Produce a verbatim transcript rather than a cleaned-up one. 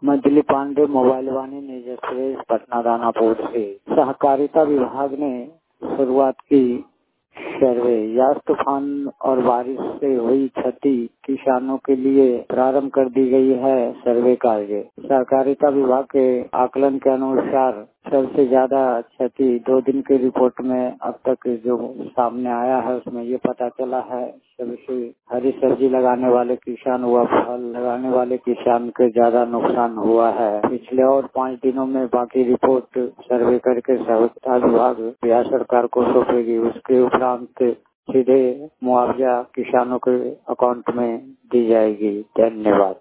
मैं Dilip Pandey, mobile Vaani news express, Patna Danapur से। सहकारिता विभाग ने शुरुआत की सर्वे। यास तूफान और बारिश से हुई क्षति किसानों के लिए प्रारंभ कर दी गई है सर्वे कार्य। सहकारिता विभाग के आकलन के अनुसार सबसे ज्यादा क्षति दो दिन की रिपोर्ट में अब तक जो सामने आया है उसमें ये पता चला है सबसे हरी सब्जी लगाने वाले किसान व फल लगाने वाले किसान के ज्यादा नुकसान हुआ है। पिछले और पाँच दिनों में बाकी रिपोर्ट सर्वे करके सहकारिता विभाग बिहार सरकार को सौंपेगी। उसके उपरांत सीधे मुआवजा किसानों के अकाउंट में दी जाएगी। धन्यवाद।